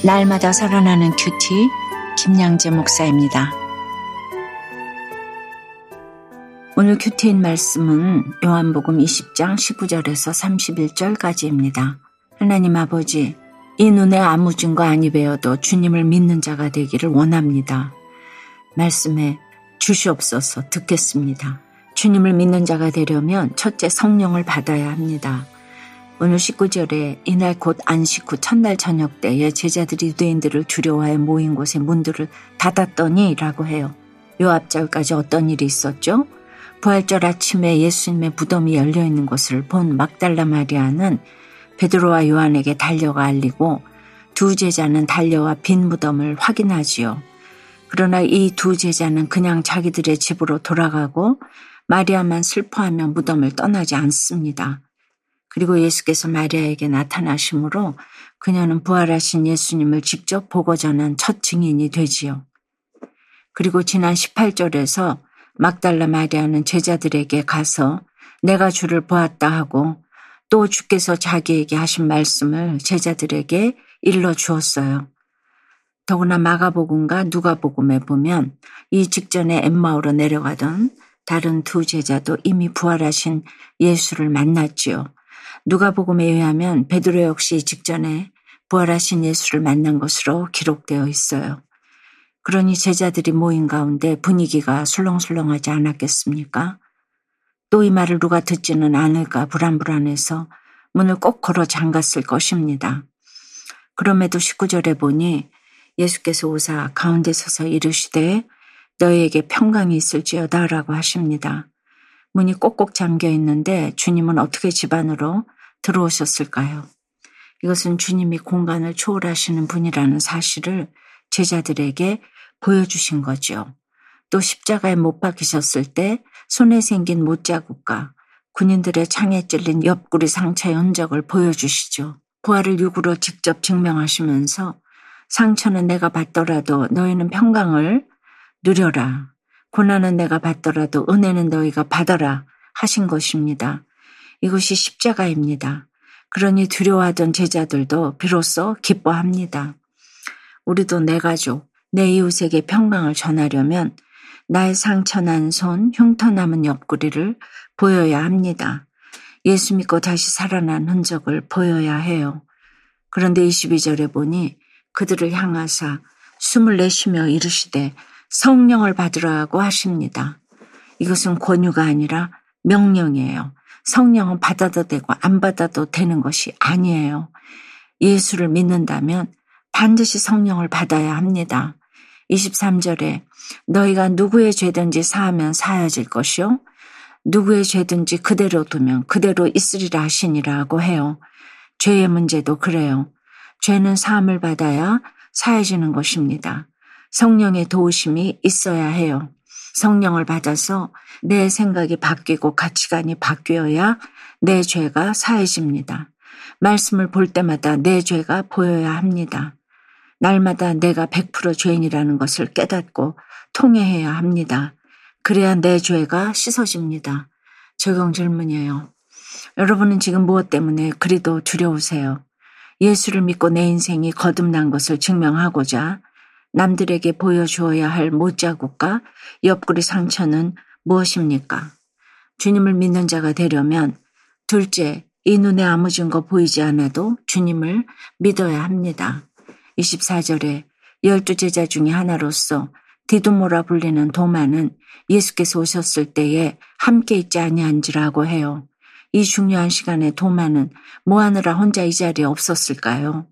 날마다 살아나는 큐티 김양재 목사입니다. 오늘 큐티인 말씀은 요한복음 20장 19절에서 31절까지입니다. 하나님 아버지, 이 눈에 아무 증거 아니 배어도 주님을 믿는 자가 되기를 원합니다. 말씀에 주시옵소서 듣겠습니다. 주님을 믿는 자가 되려면 첫째 성령을 받아야 합니다. 오늘 19절에 이날 곧 안식 후 첫날 저녁 때에 제자들이 유대인들을 두려워하여 모인 곳에 문들을 닫았더니 라고 해요. 요 앞절까지 어떤 일이 있었죠? 부활절 아침에 예수님의 무덤이 열려있는 것을 본 막달라 마리아는 베드로와 요한에게 달려가 알리고 두 제자는 달려와 빈 무덤을 확인하지요. 그러나 이 두 제자는 그냥 자기들의 집으로 돌아가고 마리아만 슬퍼하며 무덤을 떠나지 않습니다. 그리고 예수께서 마리아에게 나타나심으로 그녀는 부활하신 예수님을 직접 보고 전한 첫 증인이 되지요. 그리고 지난 18절에서 막달라 마리아는 제자들에게 가서 내가 주를 보았다 하고 또 주께서 자기에게 하신 말씀을 제자들에게 일러주었어요. 더구나 마가복음과 누가복음에 보면 이 직전에 엠마오로 내려가던 다른 두 제자도 이미 부활하신 예수를 만났지요. 누가복음에 의하면 베드로 역시 직전에 부활하신 예수를 만난 것으로 기록되어 있어요. 그러니 제자들이 모인 가운데 분위기가 술렁술렁하지 않았겠습니까? 또 이 말을 누가 듣지는 않을까 불안해서 문을 꼭 걸어 잠갔을 것입니다. 그럼에도 19절에 보니 예수께서 오사 가운데 서서 이르시되 너희에게 평강이 있을지어다 라고 하십니다. 문이 꼭꼭 잠겨 있는데 주님은 어떻게 집 안으로 들어오셨을까요? 이것은 주님이 공간을 초월하시는 분이라는 사실을 제자들에게 보여주신 거죠. 또 십자가에 못 박히셨을 때 손에 생긴 못자국과 군인들의 창에 찔린 옆구리 상처의 흔적을 보여주시죠. 부활을 육으로 직접 증명하시면서 상처는 내가 받더라도 너희는 평강을 누려라. 고난은 내가 받더라도 은혜는 너희가 받아라 하신 것입니다. 이것이 십자가입니다. 그러니 두려워하던 제자들도 비로소 기뻐합니다. 우리도 내 가족, 내 이웃에게 평강을 전하려면 나의 상처난 손, 흉터 남은 옆구리를 보여야 합니다. 예수 믿고 다시 살아난 흔적을 보여야 해요. 그런데 22절에 보니 그들을 향하사 숨을 내쉬며 이르시되 성령을 받으라고 하십니다. 이것은 권유가 아니라 명령이에요. 성령은 받아도 되고 안 받아도 되는 것이 아니에요. 예수를 믿는다면 반드시 성령을 받아야 합니다. 23절에 너희가 누구의 죄든지 사하면 사하질 것이요 누구의 죄든지 그대로 두면 그대로 있으리라 하시니라고 해요. 죄의 문제도 그래요. 죄는 사함을 받아야 사해지는 것입니다. 성령의 도우심이 있어야 해요. 성령을 받아서 내 생각이 바뀌고 가치관이 바뀌어야 내 죄가 사해집니다. 말씀을 볼 때마다 내 죄가 보여야 합니다. 날마다 내가 100% 죄인이라는 것을 깨닫고 통회해야 합니다. 그래야 내 죄가 씻어집니다. 적용 질문이에요. 여러분은 지금 무엇 때문에 그리도 두려우세요? 예수를 믿고 내 인생이 거듭난 것을 증명하고자 남들에게 보여주어야 할 못자국과 옆구리 상처는 무엇입니까? 주님을 믿는 자가 되려면 둘째, 이 눈에 아무 증거 보이지 않아도 주님을 믿어야 합니다. 24절에 12제자 중에 하나로서 디두모라 불리는 도마는 예수께서 오셨을 때에 함께 있지 아니한지라고 해요. 이 중요한 시간에 도마는 뭐하느라 혼자 이 자리에 없었을까요?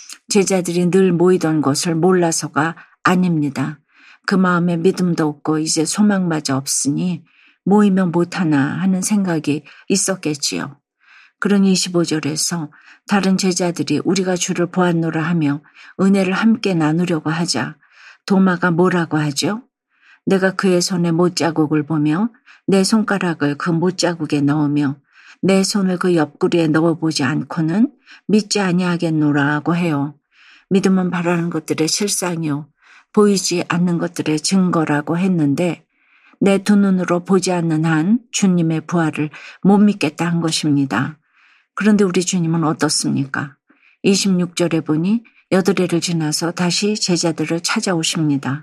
제자들이 늘 모이던 것을 몰라서가 아닙니다. 그 마음에 믿음도 없고 이제 소망마저 없으니 모이면 못하나 하는 생각이 있었겠지요. 그러니 25절에서 다른 제자들이 우리가 주를 보았노라 하며 은혜를 함께 나누려고 하자 도마가 뭐라고 하죠? 내가 그의 손에 못자국을 보며 내 손가락을 그 못자국에 넣으며 내 손을 그 옆구리에 넣어보지 않고는 믿지 아니하겠노라고 해요. 믿음은 바라는 것들의 실상이요 보이지 않는 것들의 증거라고 했는데 내 두 눈으로 보지 않는 한 주님의 부활을 못 믿겠다 한 것입니다. 그런데 우리 주님은 어떻습니까? 26절에 보니 8해를 지나서 다시 제자들을 찾아오십니다.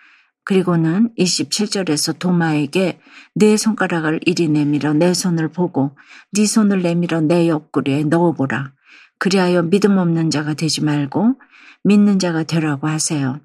그리고는 27절에서 도마에게 네 손가락을 이리 내밀어 내 손을 보고 네 손을 내밀어 내 옆구리에 넣어보라. 그리하여 믿음 없는 자가 되지 말고 믿는 자가 되라고 하세요.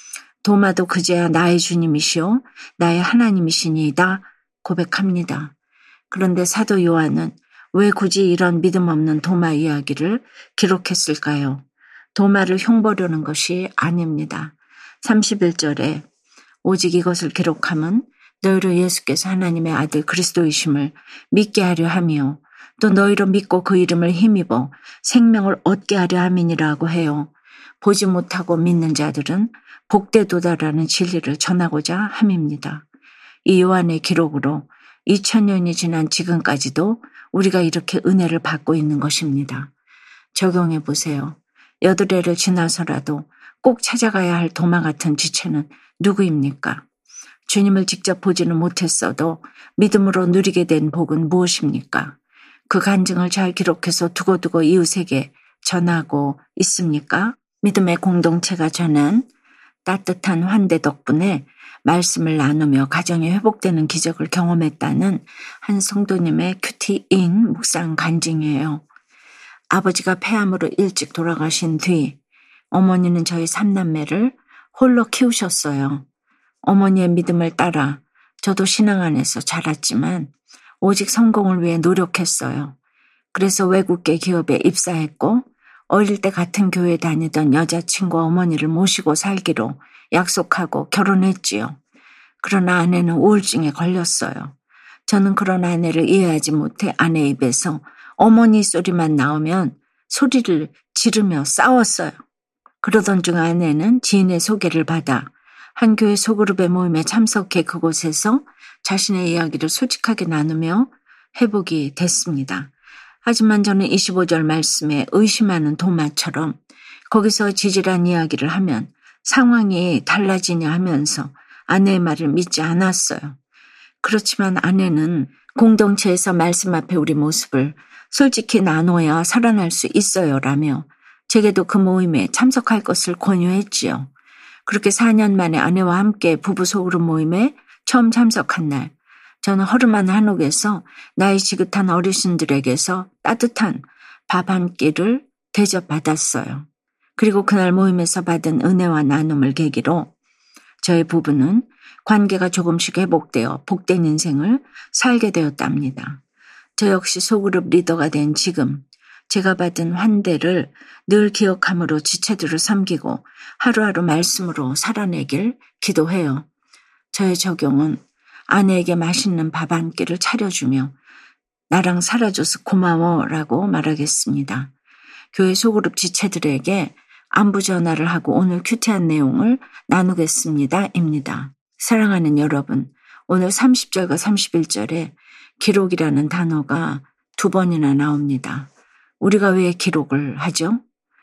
도마도 그제야 나의 주님이시오 나의 하나님이시니이다 고백합니다. 그런데 사도 요한은 왜 굳이 이런 믿음 없는 도마 이야기를 기록했을까요? 도마를 흉보려는 것이 아닙니다. 31절에 오직 이것을 기록함은 너희로 예수께서 하나님의 아들 그리스도이심을 믿게 하려 함이요 또 너희로 믿고 그 이름을 힘입어 생명을 얻게 하려 함이니라고 해요. 보지 못하고 믿는 자들은 복되도다라는 진리를 전하고자 함입니다. 이 요한의 기록으로 2000년이 지난 지금까지도 우리가 이렇게 은혜를 받고 있는 것입니다. 적용해 보세요. 8해를 지나서라도 꼭 찾아가야 할 도마 같은 지체는 누구입니까? 주님을 직접 보지는 못했어도 믿음으로 누리게 된 복은 무엇입니까? 그 간증을 잘 기록해서 두고두고 이웃에게 전하고 있습니까? 믿음의 공동체가 전한 따뜻한 환대 덕분에 말씀을 나누며 가정이 회복되는 기적을 경험했다는 한 성도님의 큐티인 묵상 간증이에요. 아버지가 폐암으로 일찍 돌아가신 뒤 어머니는 저희 3남매를 홀로 키우셨어요. 어머니의 믿음을 따라 저도 신앙 안에서 자랐지만 오직 성공을 위해 노력했어요. 그래서 외국계 기업에 입사했고 어릴 때 같은 교회 다니던 여자친구 어머니를 모시고 살기로 약속하고 결혼했지요. 그러나 아내는 우울증에 걸렸어요. 저는 그런 아내를 이해하지 못해 아내 입에서 어머니 소리만 나오면 소리를 지르며 싸웠어요. 그러던 중 아내는 지인의 소개를 받아 한 교회 소그룹의 모임에 참석해 그곳에서 자신의 이야기를 솔직하게 나누며 회복이 됐습니다. 하지만 저는 25절 말씀에 의심하는 도마처럼 거기서 지질한 이야기를 하면 상황이 달라지냐 하면서 아내의 말을 믿지 않았어요. 그렇지만 아내는 공동체에서 말씀 앞에 우리 모습을 솔직히 나눠야 살아날 수 있어요 라며 제게도 그 모임에 참석할 것을 권유했지요. 그렇게 4년 만에 아내와 함께 부부 소그룹 모임에 처음 참석한 날 저는 허름한 한옥에서 나이 지긋한 어르신들에게서 따뜻한 밥 한 끼를 대접받았어요. 그리고 그날 모임에서 받은 은혜와 나눔을 계기로 저의 부부는 관계가 조금씩 회복되어 복된 인생을 살게 되었답니다. 저 역시 소그룹 리더가 된 지금 제가 받은 환대를 늘 기억함으로 지체들을 섬기고 하루하루 말씀으로 살아내길 기도해요. 저의 적용은 아내에게 맛있는 밥 한 끼를 차려주며 나랑 살아줘서 고마워라고 말하겠습니다. 교회 소그룹 지체들에게 안부 전화를 하고 오늘 큐티한 내용을 나누겠습니다. 입니다. 사랑하는 여러분, 오늘 30절과 31절에 기록이라는 단어가 2번이나 나옵니다. 우리가 왜 기록을 하죠?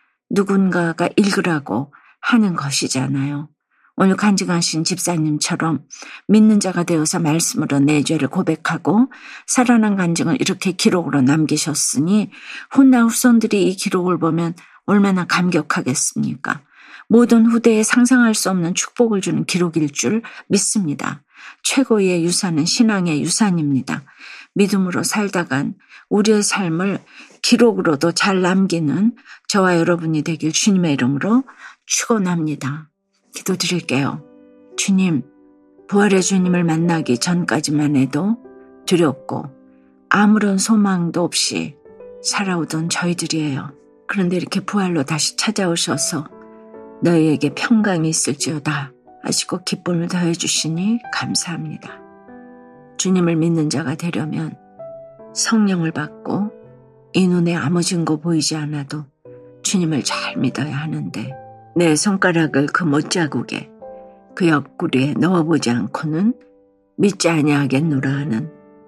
누군가가 읽으라고 하는 것이잖아요. 오늘 간증하신 집사님처럼 믿는 자가 되어서 말씀으로 내 죄를 고백하고 살아난 간증을 이렇게 기록으로 남기셨으니 훗날 후손들이 이 기록을 보면 얼마나 감격하겠습니까? 모든 후대에 상상할 수 없는 축복을 주는 기록일 줄 믿습니다. 최고의 유산은 신앙의 유산입니다. 믿음으로 살다간 우리의 삶을 기록으로도 잘 남기는 저와 여러분이 되길 주님의 이름으로 축원합니다. 기도드릴게요. 주님, 부활의 주님을 만나기 전까지만 해도 두렵고 아무런 소망도 없이 살아오던 저희들이에요. 그런데 이렇게 부활로 다시 찾아오셔서 너희에게 평강이 있을지어다 하시고 기쁨을 더해 주시니 감사합니다. 주님을 믿는 자가 되려면 성령을 받고 이 눈에 아무 증거 보이지 않아도 주님을 잘 믿어야 하는데 내 손가락을 그 못자국에 그 옆구리에 넣어보지 않고는 믿지 아니하겠노라 하는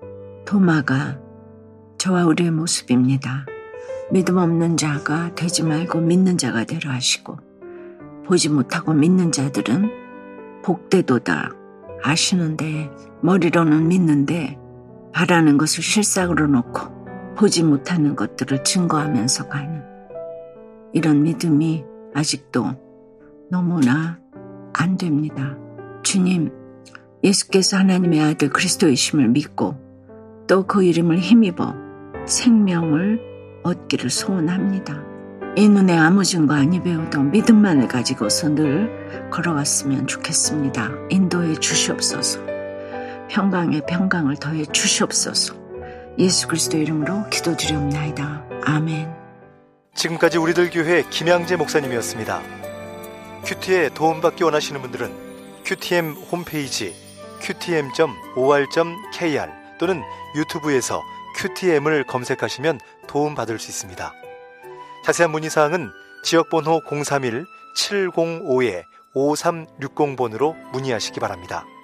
도마가 저와 우리의 모습입니다. 믿음 없는 자가 되지 말고 믿는 자가 되려 하시고 보지 못하고 믿는 자들은 복되도다 아시는데 머리로는 믿는데 바라는 것을 실상으로 놓고 보지 못하는 것들을 증거하면서 가는 이런 믿음이 아직도 너무나 안 됩니다. 주님, 예수께서 하나님의 아들 그리스도이심을 믿고 또 그 이름을 힘입어 생명을 얻기를 소원합니다. 이 눈에 아무 증거 아니 배워도 믿음만을 가지고서 늘 걸어왔으면 좋겠습니다. 인도해 주시옵소서. 평강에 평강을 더해 주시옵소서. 예수 그리스도 이름으로 기도드리옵나이다. 아멘. 지금까지 우리들 교회 김양재 목사님이었습니다. 큐티에 도움받기 원하시는 분들은 QTM 홈페이지 qtm.or.kr 또는 유튜브에서 QTM을 검색하시면 도움받을 수 있습니다. 자세한 문의사항은 지역번호 031-705-5360번으로 문의하시기 바랍니다.